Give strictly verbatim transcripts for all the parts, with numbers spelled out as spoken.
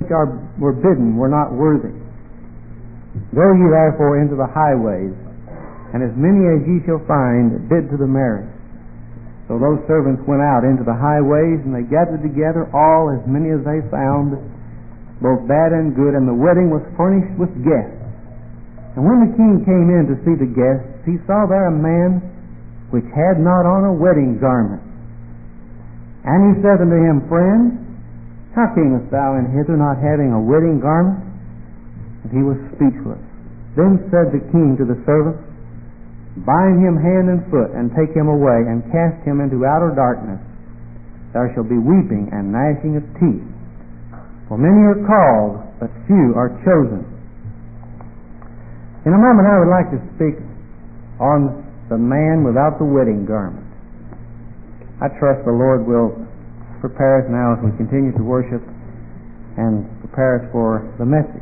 which are, were bidden were not worthy. Go ye therefore into the highways, and as many as ye shall find, bid to the marriage. So those servants went out into the highways, and they gathered together all as many as they found, both bad and good, and the wedding was furnished with guests. And when the king came in to see the guests, he saw there a man which had not on a wedding garment. And he said unto him, Friend, how camest thou in hither not having a wedding garment? And he was speechless. Then said the king to the servants, Bind him hand and foot, and take him away, and cast him into outer darkness. There shall be weeping and gnashing of teeth. For many are called, but few are chosen. In a moment I would like to speak on the man without the wedding garment. I trust the Lord will prepare us now as we continue to worship and prepare us for the message.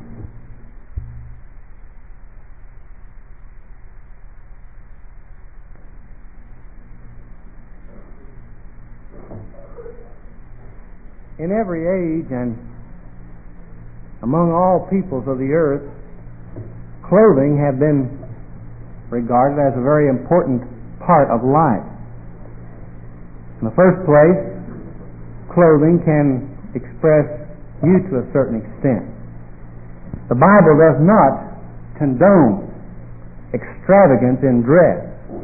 In every age and among all peoples of the earth, clothing have been regarded as a very important part of life. In the first place, clothing can express you to a certain extent. The Bible does not condone extravagance in dress.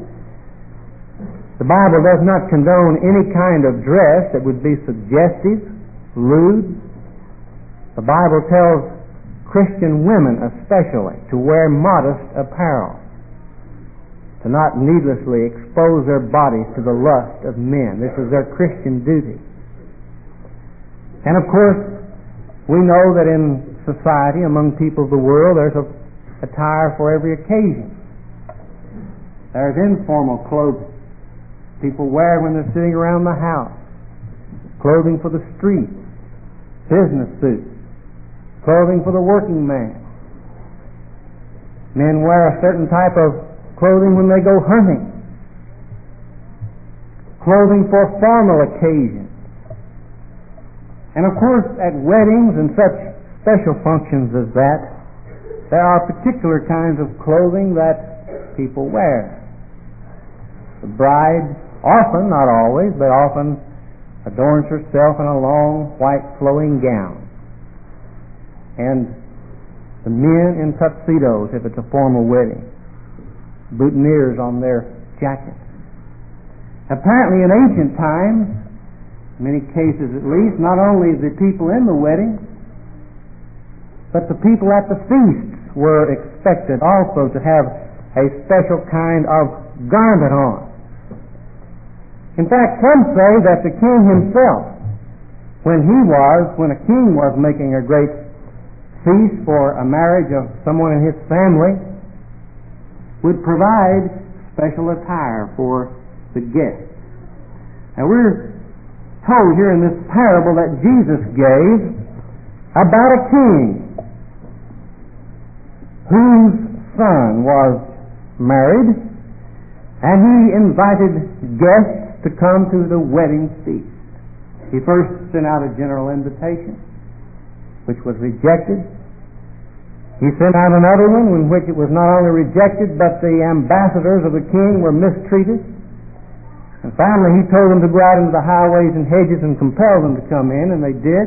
The Bible does not condone any kind of dress that would be suggestive, lewd. The Bible tells Christian women especially to wear modest apparel, to not needlessly expose their bodies to the lust of men. This is their Christian duty. And of course, we know that in society, among people of the world, there's a attire for every occasion. There's informal clothing people wear when they're sitting around the house, clothing for the street, business suits, clothing for the working man. Men wear a certain type of clothing when they go hunting, clothing for formal occasions. And of course, at weddings and such special functions as that, there are particular kinds of clothing that people wear. The bride often, not always, but often adorns herself in a long, white, flowing gown. And the men in tuxedos, if it's a formal wedding, boutonnieres on their jackets. Apparently in ancient times, in many cases at least, not only the people in the wedding, but the people at the feasts were expected also to have a special kind of garment on. In fact, some say that the king himself, when he was, when a king was making a great feast for a marriage of someone in his family, would provide special attire for the guests. Now we're told here in this parable that Jesus gave about a king whose son was married, and he invited guests to come to the wedding feast. He first sent out a general invitation, which was rejected. He sent out another one in which it was not only rejected, but the ambassadors of the king were mistreated. And finally he told them to go out into the highways and hedges and compel them to come in, and they did.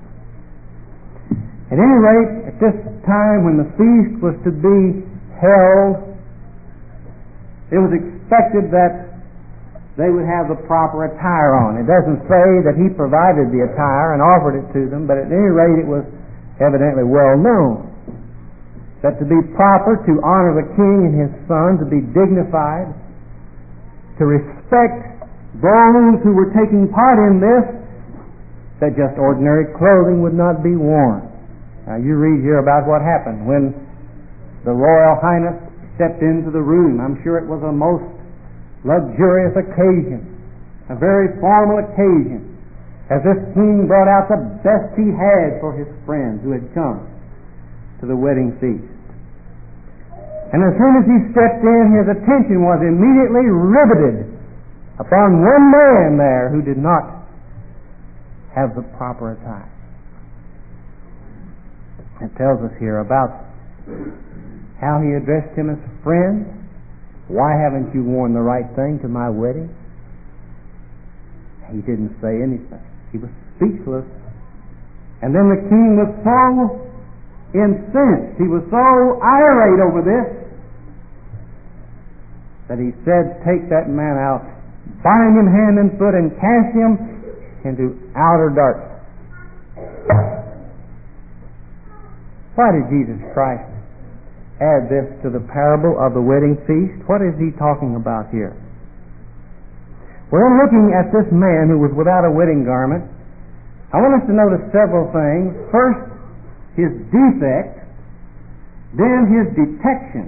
At any rate, at this time when the feast was to be held, it was expected that they would have the proper attire on. It doesn't say that he provided the attire and offered it to them, but at any rate it was evidently well known that to be proper, to honor the king and his son, to be dignified, to respect those who were taking part in this, that just ordinary clothing would not be worn. Now you read here about what happened when the Royal Highness stepped into the room. I'm sure it was a most luxurious occasion, a very formal occasion, as this king brought out the best he had for his friends who had come to the wedding feast. And as soon as he stepped in, his attention was immediately riveted upon one man there who did not have the proper attire. It tells us here about how he addressed him as friend. Why haven't you worn the right thing to my wedding? He didn't say anything. He was speechless. And then the king was so incensed, he was so irate over this, that he said, take that man out, bind him hand and foot, and cast him into outer darkness. Why did Jesus Christ add this to the parable of the wedding feast? What is he talking about here? Well, in looking at this man who was without a wedding garment, I want us to notice several things. First, his defect, then his detection,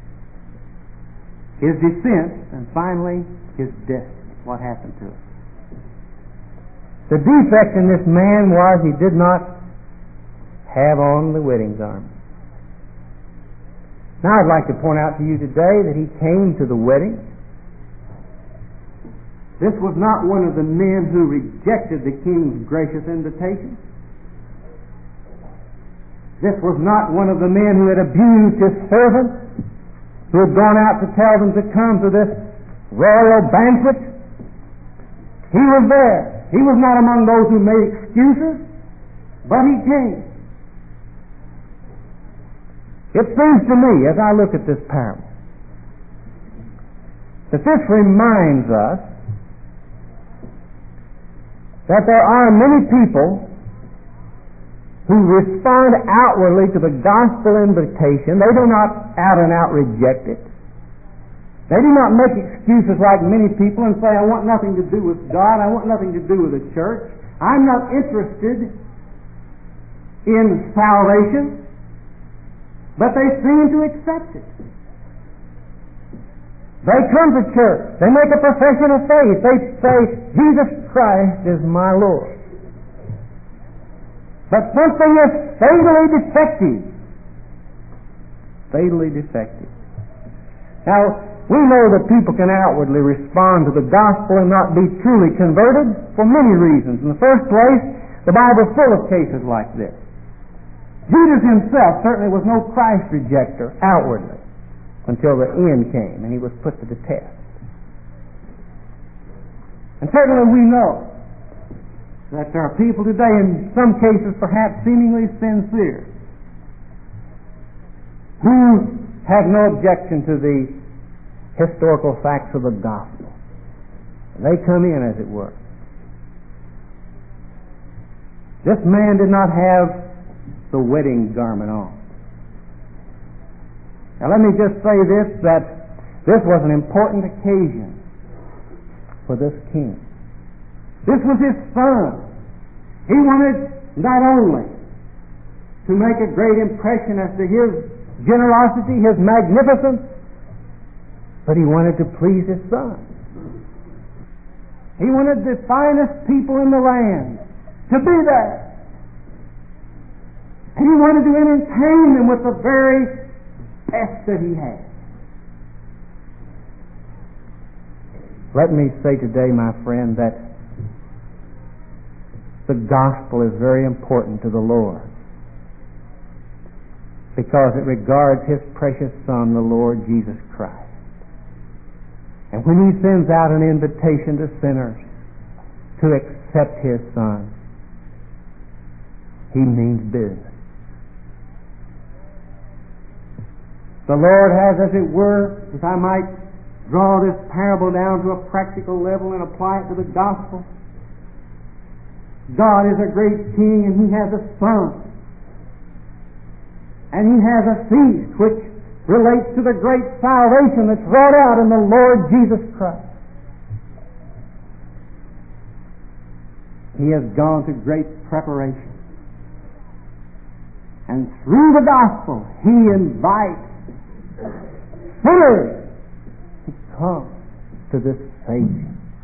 his descent, and finally his destiny. What happened to him? The defect in this man was he did not have on the wedding garment. Now I'd like to point out to you today that he came to the wedding. This was not one of the men who rejected the king's gracious invitation. This was not one of the men who had abused his servants, who had gone out to tell them to come to this royal banquet. He was there. He was not among those who made excuses, but he came. It seems to me, as I look at this parable, that this reminds us that there are many people who respond outwardly to the gospel invitation. They do not out and out reject it. They do not make excuses like many people and say, I want nothing to do with God, I want nothing to do with the church, I'm not interested in salvation. But they seem to accept it. They come to church. They make a profession of faith. They say, Jesus Christ is my Lord. But something is fatally defective. Fatally defective. Now, we know that people can outwardly respond to the gospel and not be truly converted for many reasons. In the first place, the Bible is full of cases like this. Judas himself certainly was no Christ rejecter outwardly until the end came and he was put to the test. And certainly we know that there are people today, in some cases perhaps seemingly sincere, who have no objection to the historical facts of the gospel. They come in, as it were. This man did not have the wedding garment on. Now let me just say this, that this was an important occasion for this king. This was his son. He wanted not only to make a great impression as to his generosity, his magnificence, but he wanted to please his son. He wanted the finest people in the land to be there. And he wanted to entertain them with the very best that he had. Let me say today, my friend, that the gospel is very important to the Lord because it regards His precious Son, the Lord Jesus Christ. And when He sends out an invitation to sinners to accept His Son, He means business. The Lord has, as it were, if I might draw this parable down to a practical level and apply it to the gospel, God is a great king and He has a son. And He has a feast which relates to the great salvation that's wrought out in the Lord Jesus Christ. He has gone to great preparation. And through the gospel, He invites sinners to come to this Savior.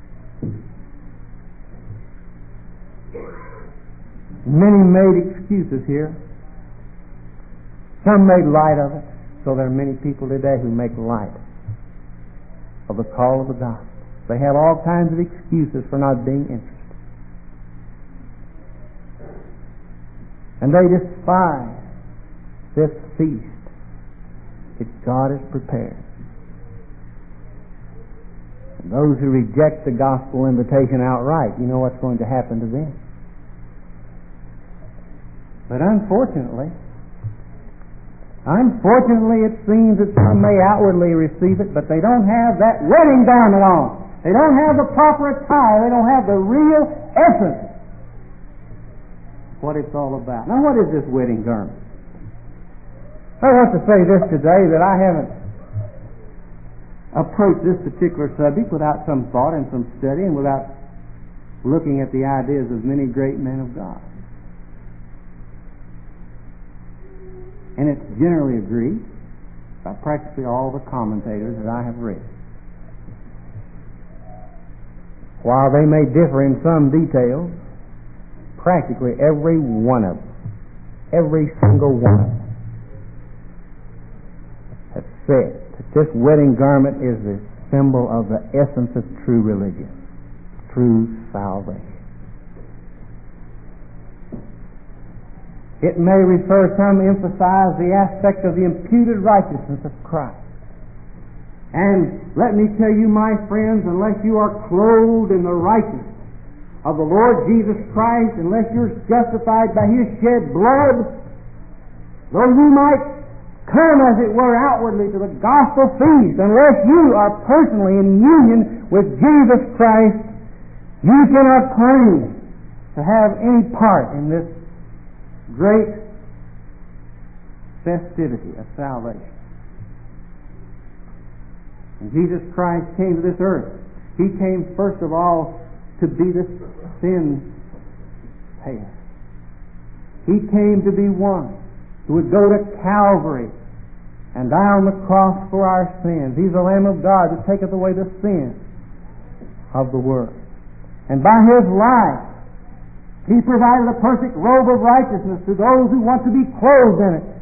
Many made excuses here. Some made light of it. So there are many people today who make light of the call of the gospel. They have all kinds of excuses for not being interested. And they despise this feast that God has prepared. And those who reject the gospel invitation outright, you know what's going to happen to them. But unfortunately, unfortunately it seems that some may outwardly receive it, but they don't have that wedding gown along. They don't have the proper attire. They don't have the real essence of what it's all about. Now, what is this wedding garment? I want to say this today, that I haven't approached this particular subject without some thought and some study and without looking at the ideas of many great men of God. And it's generally agreed by practically all the commentators that I have read. While they may differ in some details, practically every one of them, every single one of them, have said that this wedding garment is the symbol of the essence of true religion, true salvation. It may refer, some emphasize the aspect of the imputed righteousness of Christ. And let me tell you, my friends, unless you are clothed in the righteousness of the Lord Jesus Christ, unless you're justified by His shed blood, though you might come, as it were, outwardly to the gospel feast, unless you are personally in union with Jesus Christ, you cannot claim to have any part in this great festivity of salvation. And Jesus Christ came to this earth. He came first of all to be the sin payer. He came to be one who would go to Calvary and die on the cross for our sins. He's the Lamb of God that taketh away the sin of the world. And by His life, He provided a perfect robe of righteousness to those who want to be clothed in it.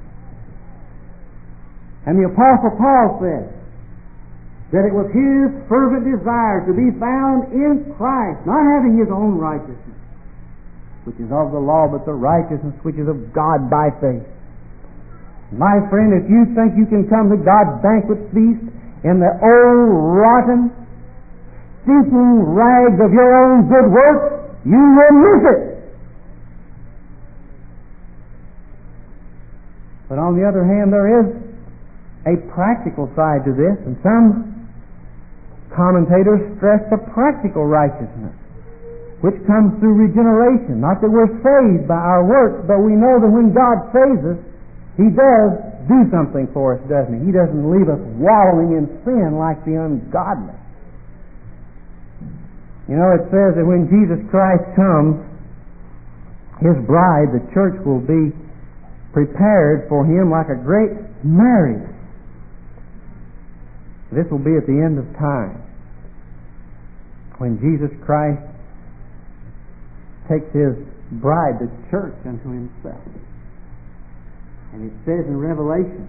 And the Apostle Paul said that it was his fervent desire to be found in Christ, not having his own righteousness, which is of the law, but the righteousness which is of God by faith. My friend, if you think you can come to God's banquet feast in the old, rotten, stinking rags of your own good works, you will miss it. But on the other hand, there is a practical side to this, and some commentators stress the practical righteousness which comes through regeneration. Not that we're saved by our works, but we know that when God saves us, He does do something for us, doesn't He? He doesn't leave us wallowing in sin like the ungodly. You know, it says that when Jesus Christ comes, His bride, the church, will be prepared for Him like a great marriage. This will be at the end of time, when Jesus Christ takes His bride, the church, unto Himself. And it says in Revelation,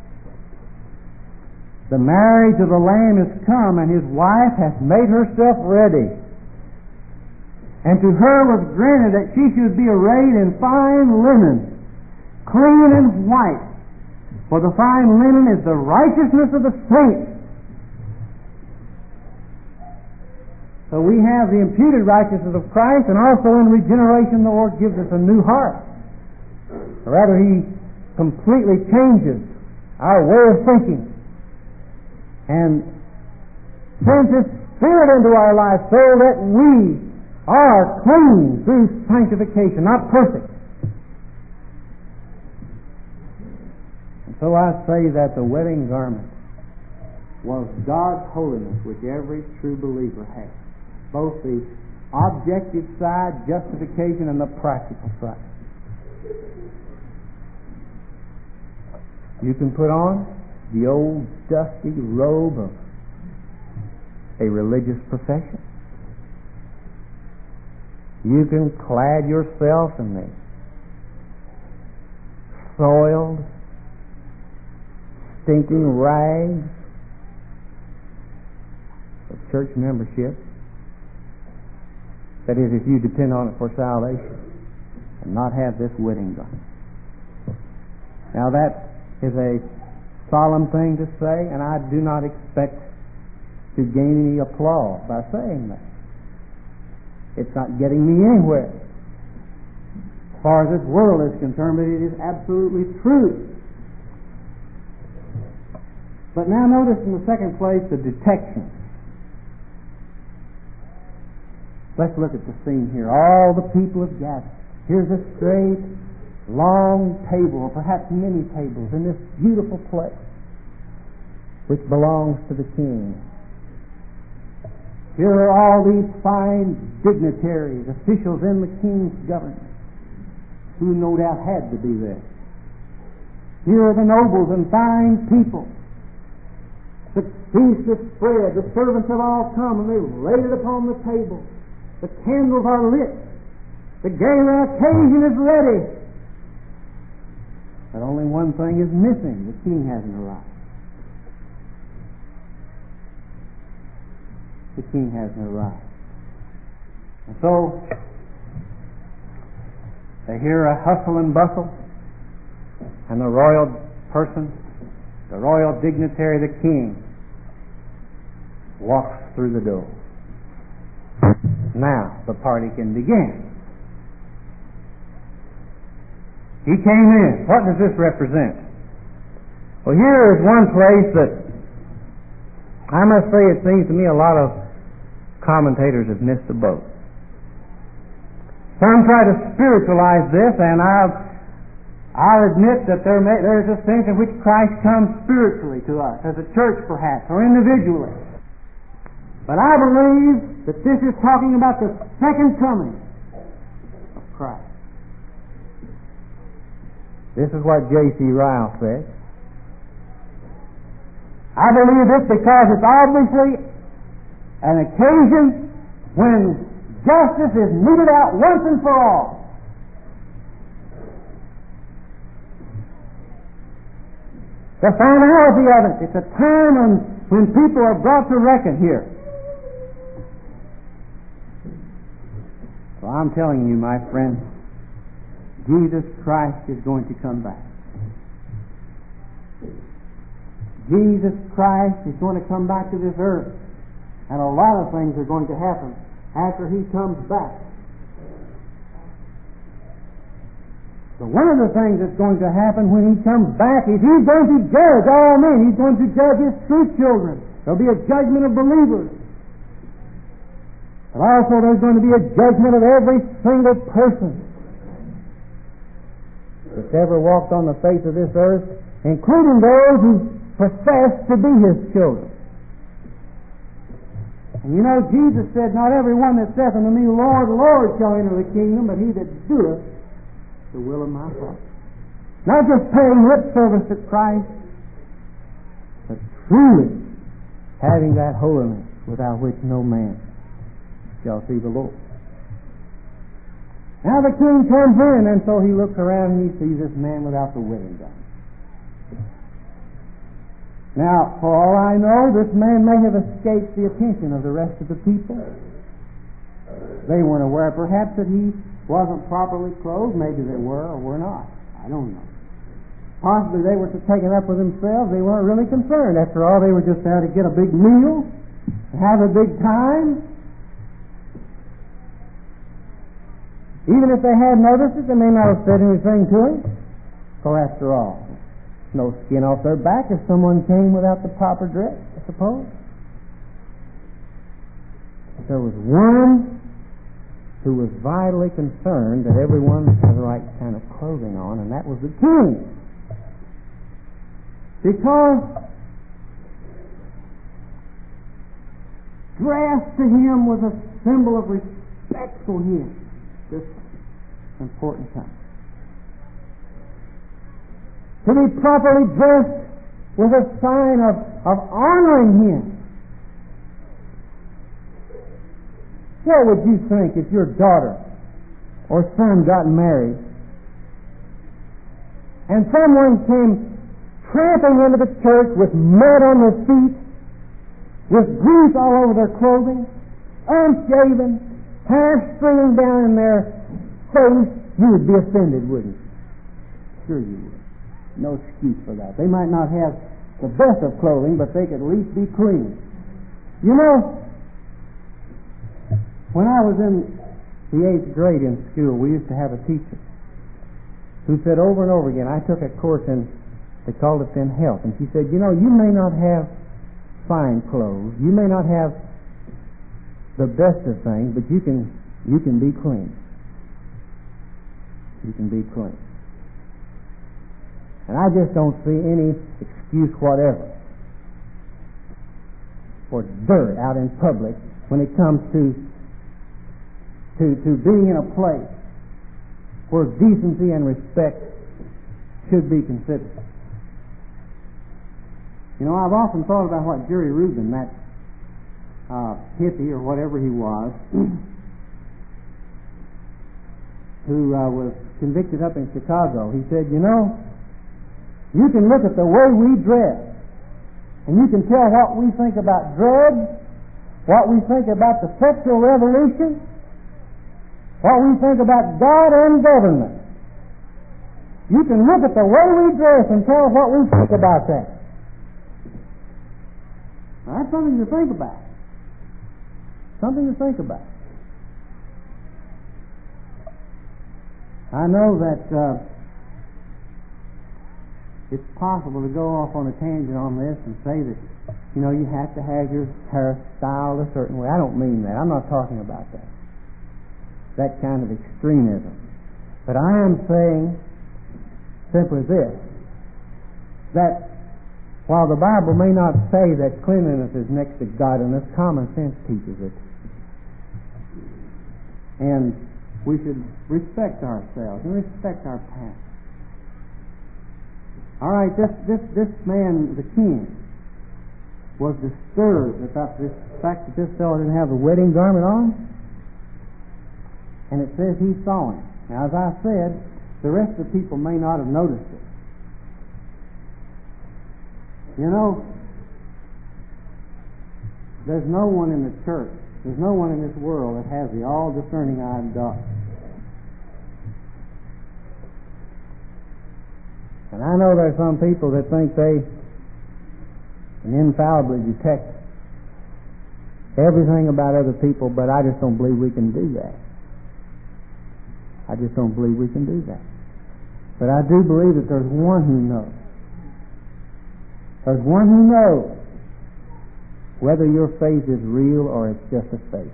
the marriage of the Lamb is come, and His wife hath made herself ready. And to her was granted that she should be arrayed in fine linen, clean and white. For the fine linen is the righteousness of the saints. So we have the imputed righteousness of Christ, and also in regeneration the Lord gives us a new heart. Or rather, He completely changes our way of thinking and sends His Spirit into our life so that we are clean through sanctification, not perfect. And so I say that the wedding garment was God's holiness, which every true believer has. Both the objective side, justification, and the practical side. You can put on the old dusty robe of a religious profession. You can clad yourself in the soiled, stinking rags of church membership. That is, if you depend on it for salvation, and not have this wedding garment. Now that is a solemn thing to say, and I do not expect to gain any applause by saying that. It's not getting me anywhere. As far as this world is concerned, but it is absolutely true. But now notice in the second place the detection. Let's look at the scene here. All the people have gathered. Here's this great, long table, or perhaps many tables, in this beautiful place, which belongs to the king. Here are all these fine dignitaries, officials in the king's government, who no doubt had to be there. Here are the nobles and fine people. The feast is spread. The servants have all come, and they've laid it upon the table. The candles are lit. The gala occasion is ready. But only one thing is missing. The king hasn't arrived. The king hasn't arrived. And so they hear a hustle and bustle, and the royal person, the royal dignitary, the king, walks through the door. Now the party can begin. He came in. What does this represent? Well, here is one place that I must say it seems to me a lot of commentators have missed the boat. Some try to spiritualize this, and I'll, I'll admit that there may, there's a sense in which Christ comes spiritually to us, as a church perhaps, or individually. But I believe that this is talking about the second coming of Christ. This is what J C Ryle said. I believe this because it's obviously an occasion when justice is meted out once and for all. The finality of it. It's a time when, when people are brought to reckon here. So I'm telling you, my friend, Jesus Christ is going to come back. Jesus Christ is going to come back to this earth. And a lot of things are going to happen after He comes back. So one of the things that's going to happen when He comes back is He's going to judge all men. He's going to judge His true children. There'll be a judgment of believers. But also there's going to be a judgment of every single person that's ever walked on the face of this earth, including those who profess to be His children. And you know, Jesus said, "Not every one that saith unto me, Lord, Lord, shall enter the kingdom, but he that doeth the will of my Father." Not just paying lip service to Christ, but truly having that holiness without which no man shall see the Lord. Now the king comes in, and so he looks around and he sees this man without the wedding garment. Now, for all I know, this man may have escaped the attention of the rest of the people. They weren't aware, perhaps, that he wasn't properly clothed. Maybe they were or were not. I don't know. Possibly they were to take it up with themselves. They weren't really concerned. After all, they were just there to get a big meal, to have a big time. Even if they had noticed it, they may not have said anything to him. So after all, no skin off their back if someone came without the proper dress, I suppose. But there was one who was vitally concerned that everyone had the right kind of clothing on, and that was the king. Because dress to him was a symbol of respect for him. This important time. To be properly dressed was a sign of, of honoring him. What would you think if your daughter or son got married and someone came tramping into the church with mud on their feet, with grease all over their clothing, unshaven, hair streaming down in their face? You would be offended, wouldn't you? Sure you would. no excuse for that. They might not have the best of clothing, but they could at least be clean. You know, when I was in the eighth grade in school, we used to have a teacher who said over and over again, I took a course in, they called it then health, and she said, you know, you may not have fine clothes, you may not have the best of things, but you can you can be clean. You can be clean. And I just don't see any excuse whatever for dirt out in public when it comes to to, to being in a place where decency and respect should be considered. You know, I've often thought about what Jerry Rubin, that uh, hippie or whatever he was, who uh, was convicted up in Chicago. He said, you know, you can look at the way we dress, and you can tell what we think about drugs, what we think about the sexual revolution, what we think about God and government. You can look at the way we dress and tell what we think about that. Now, that's something to think about. Something to think about. I know that uh, it's possible to go off on a tangent on this and say that, you know, you have to have your hair styled a certain way. I don't mean that. I'm not talking about that. That kind of extremism. But I am saying simply this, that while the Bible may not say that cleanliness is next to godliness, common sense teaches it. And we should respect ourselves and respect our past. All right, this this this man, the king, was disturbed about this fact that this fellow didn't have the wedding garment on, and it says he saw him. Now, as I said, the rest of the people may not have noticed it. You know, there's no one in the church, there's no one in this world that has the all-discerning eye of God. And I know there are some people that think they can infallibly detect everything about other people, but I just don't believe we can do that. I just don't believe we can do that. But I do believe that there's one who knows. There's one who knows whether your faith is real or it's just a faith.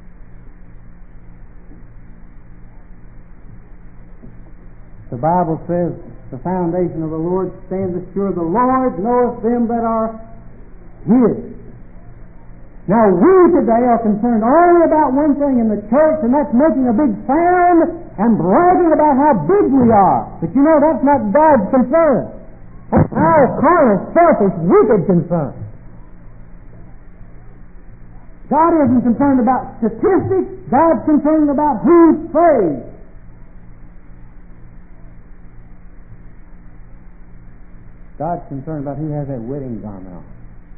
The Bible says, the foundation of the Lord stands assured, the Lord knoweth them that are His. Now we today are concerned only about one thing in the church, and that's making a big sound and bragging about how big we are. But you know, that's not God's concern. That's our carnal, selfish, wicked concern. God isn't concerned about statistics. God's concerned about who's saved. God's concerned about who has that wedding garment on.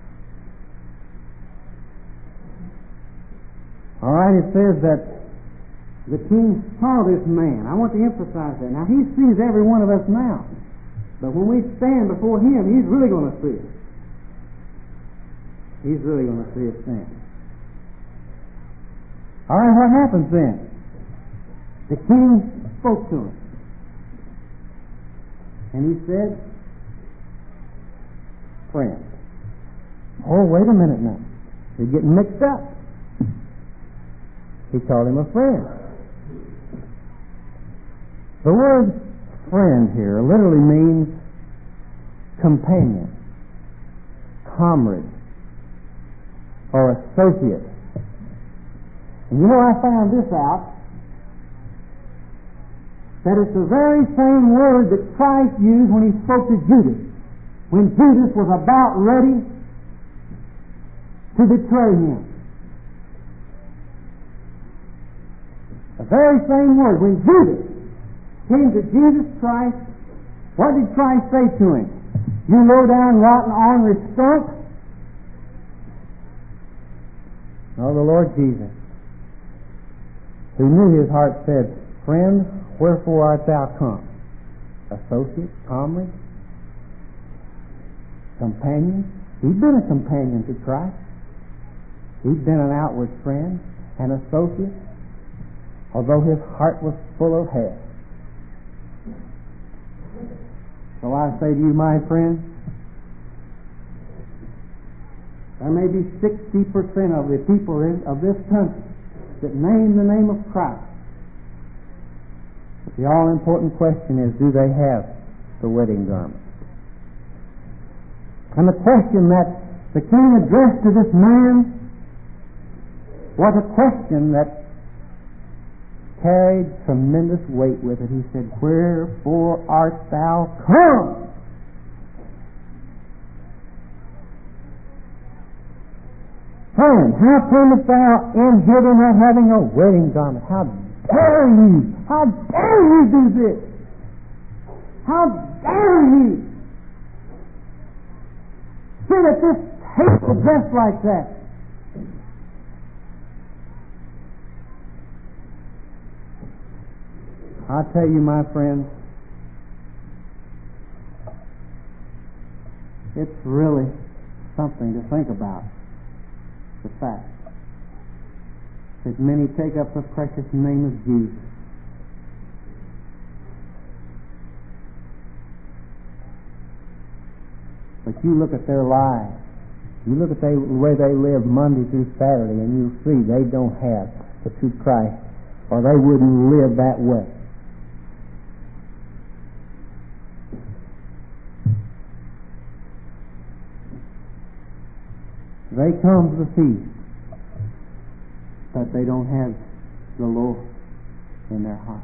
All right, it says that the king saw this man. I want to emphasize that. Now, he sees every one of us now. But when we stand before him, he's really going to see us. He's really going to see us stand. All right, what happens then? The king spoke to him. And he said, friend. Oh, wait a minute now. You're getting mixed up. He called him a friend. The word friend here literally means companion, comrade, or associate. And you know, I found this out, that it's the very same word that Christ used when he spoke to Judas, when Judas was about ready to betray him. The very same word. When Judas came to Jesus Christ, what did Christ say to him? You low down, rotten, ornery skunk? No, the Lord Jesus, who knew his heart, said, friend, wherefore art thou come? Associate, comrade, companion. He'd been a companion to Christ. He'd been an outward friend, an associate, although his heart was full of hell. So I say to you, my friend, there may be sixty percent of the people in, of this country that name the name of Christ. But the all-important question is, do they have the wedding garment? And the question that the king addressed to this man was a question that carried tremendous weight with it. He said, "Wherefore art thou come?" Friend, how comest thou in hither not having a wedding garment? How dare you? How dare you do this? How dare you sit at this table dressed like that? I tell you, my friends, it's really something to think about. The fact that many take up the precious name of Jesus. But you look at their lives, you look at the way they live Monday through Saturday, and you'll see they don't have the true Christ, or they wouldn't live that way. They come to the feast, but they don't have the Lord in their heart.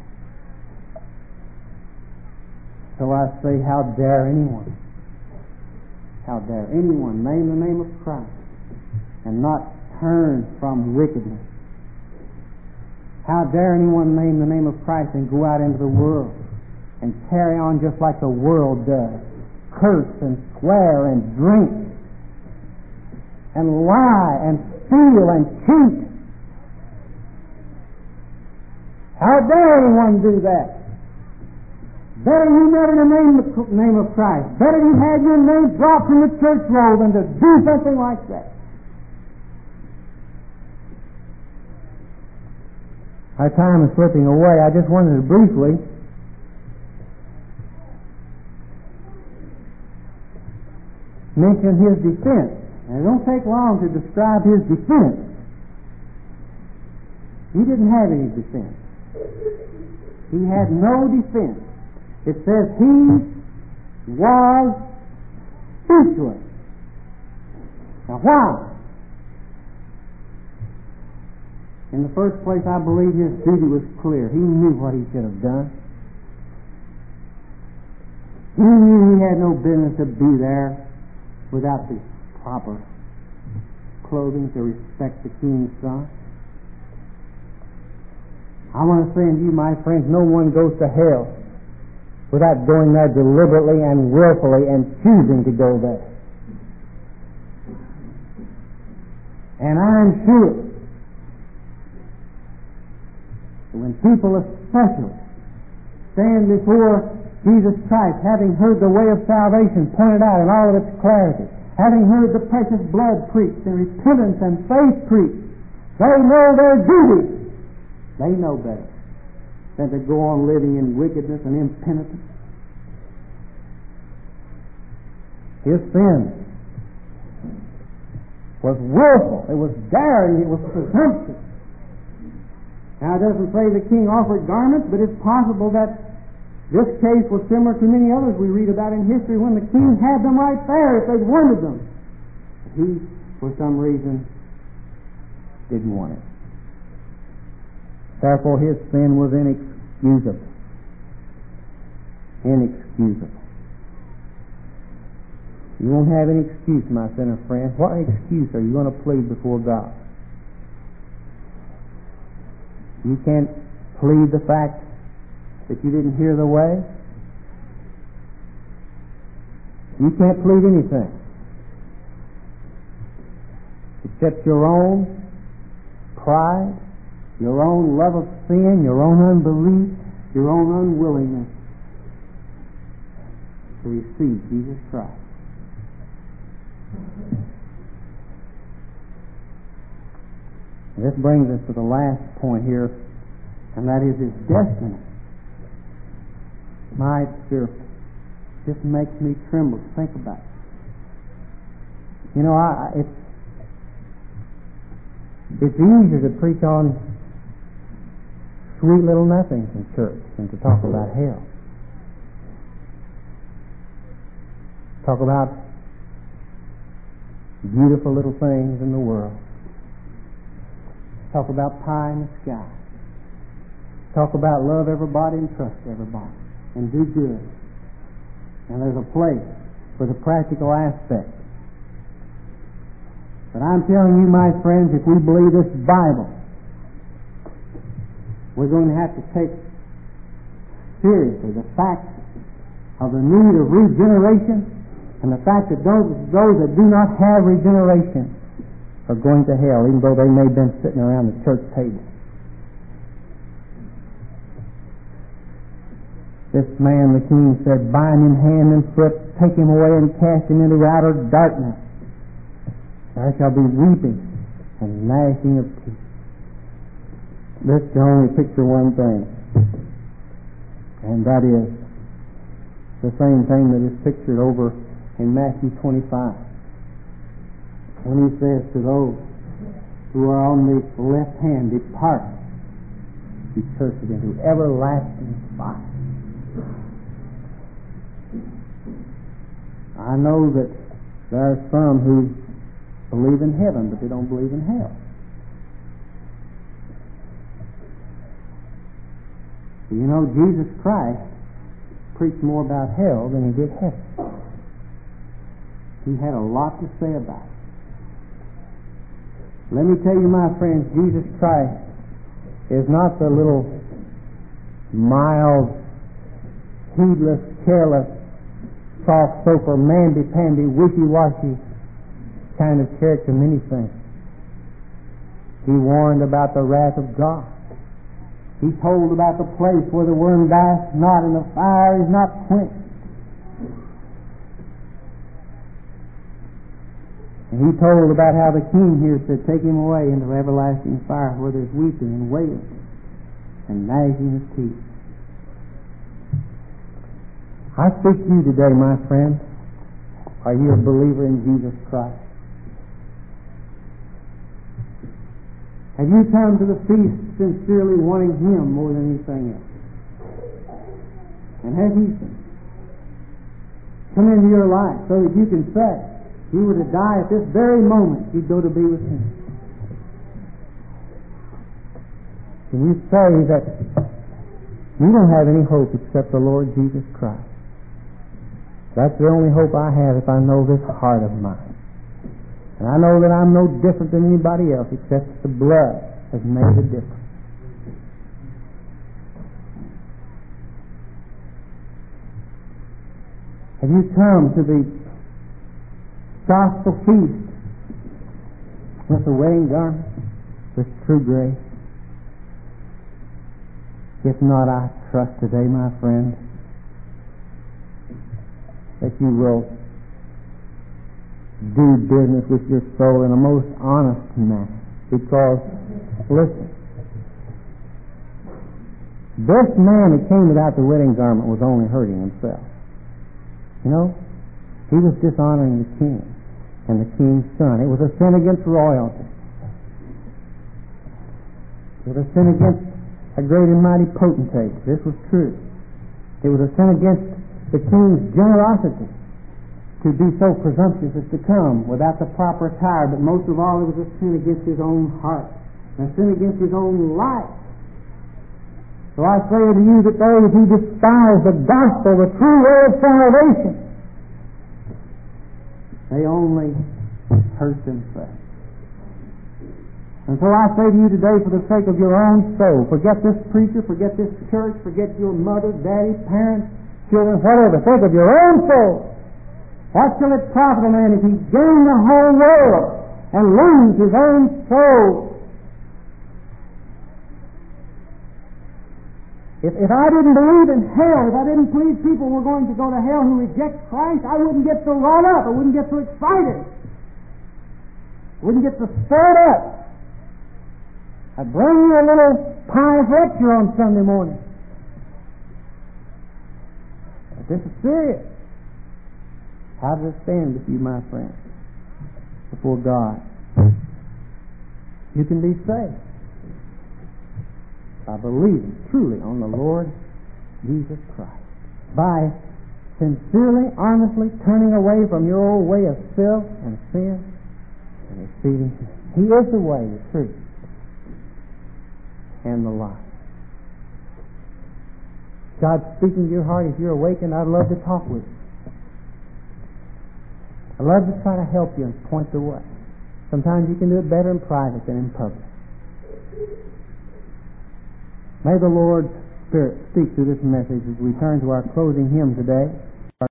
So I say, how dare anyone, how dare anyone name the name of Christ and not turn from wickedness? How dare anyone name the name of Christ and go out into the world and carry on just like the world does, curse and swear and drink and lie and steal and cheat? How dare anyone do that? Better you never name the name of Christ. Better you have your name dropped from the church roll than to do something like that. Our time is slipping away. I just wanted to briefly mention his defense. And it don't take long to describe his defense. He didn't have any defense. He had no defense. It says he was speechless. Now why? In the first place, I believe his duty was clear. He knew what he should have done. He knew he had no business to be there without the proper clothing to respect the king's son. I want to say to you, my friends, no one goes to hell without going there deliberately and willfully and choosing to go there. And I'm sure that when people especially stand before Jesus Christ, having heard the way of salvation pointed out in all of its clarity, having heard the precious blood preached and repentance and faith preached, they know their duty. They know better than to go on living in wickedness and impenitence. His sin was willful, it was daring, it was presumptuous. Now it doesn't say the king offered garments, but it's possible that this case was similar to many others we read about in history when the king had them right there if they wanted them. But he, for some reason, didn't want it. Therefore his sin was inexcusable. Inexcusable. You won't have any excuse, my sinner friend. What excuse are you going to plead before God? You can't plead the fact that you didn't hear the way. You can't plead anything except your own pride, your own love of sin, your own unbelief, your own unwillingness to receive Jesus Christ And this brings us to the last point here, and that is his destiny. My dear, just makes me tremble to think about it. You know, I, it's it's easier to preach on sweet little nothings in church than to talk about hell. Talk about beautiful little things in the world. Talk about pie in the sky. Talk about love everybody and trust everybody and do good. And there's a place for the practical aspect. But I'm telling you, my friends, if we believe this Bible, we're going to have to take seriously the fact of the need of regeneration and the fact that those, those that do not have regeneration are going to hell, even though they may have been sitting around the church table. This man, the king, said, bind him hand and foot, take him away and cast him into outer darkness. There shall be weeping and gnashing of teeth. This can only picture one thing, and that is the same thing that is pictured over in Matthew twenty-five, when he says to those who are on the left hand, depart, be cursed into everlasting fire. I know that there are some who believe in heaven, but they don't believe in hell. You know, Jesus Christ preached more about hell than he did heaven. He had a lot to say about it. Let me tell you, my friends, Jesus Christ is not the little mild, heedless, careless, soft-sofer, mandy-pandy, wishy-washy kind of character many things. He warned about the wrath of God. He told about the place where the worm dieth not and the fire is not quenched. And he told about how the king here said, take him away into everlasting fire where there's weeping and wailing and gnashing of teeth. I speak to you today, my friend. Are you a believer in Jesus Christ? Have you come to the feast sincerely wanting Him more than anything else? And has He come into your life so that you can say, if you were to die at this very moment, you'd go to be with Him? Can you say that you don't have any hope except the Lord Jesus Christ? That's the only hope I have if I know this heart of mine. And I know that I'm no different than anybody else except the blood has made a difference. Have you come to the gospel feast with the wedding garment, with true grace? If not, I trust today, my friend, that you will do business with your soul in a most honest manner. Because, listen, this man that came without the wedding garment was only hurting himself. You know, he was dishonoring the king and the king's son. It was a sin against royalty. It was a sin against a great and mighty potentate. This was true. It was a sin against the king's generosity to be so presumptuous as to come without the proper attire, but most of all it was a sin against his own heart, a sin against his own life. So I say to you that those who despise the gospel, the true way of salvation, they only hurt themselves. And so I say to you today, for the sake of your own soul, forget this preacher, forget this church, forget your mother, daddy, parents, children, whatever. Think of your own soul. What shall it profit a man if he gain the whole world and lose his own soul? If, if I didn't believe in hell, if I didn't believe people were going to go to hell who reject Christ, I wouldn't get so wrought up. I wouldn't get so excited. I wouldn't get so stirred up. I bring you a little pious lecture on Sunday morning. But this is serious. How does it stand with you, my friend, before God? You can be saved by believing truly on the Lord Jesus Christ, by sincerely, honestly turning away from your old way of self and sin and receiving Him. He is the way, the truth, and the life. God speaking to your heart, if you're awakened, I'd love to talk with you. I'd love to try to help you and point the way. Sometimes you can do it better in private than in public. May the Lord's Spirit speak through this message as we turn to our closing hymn today.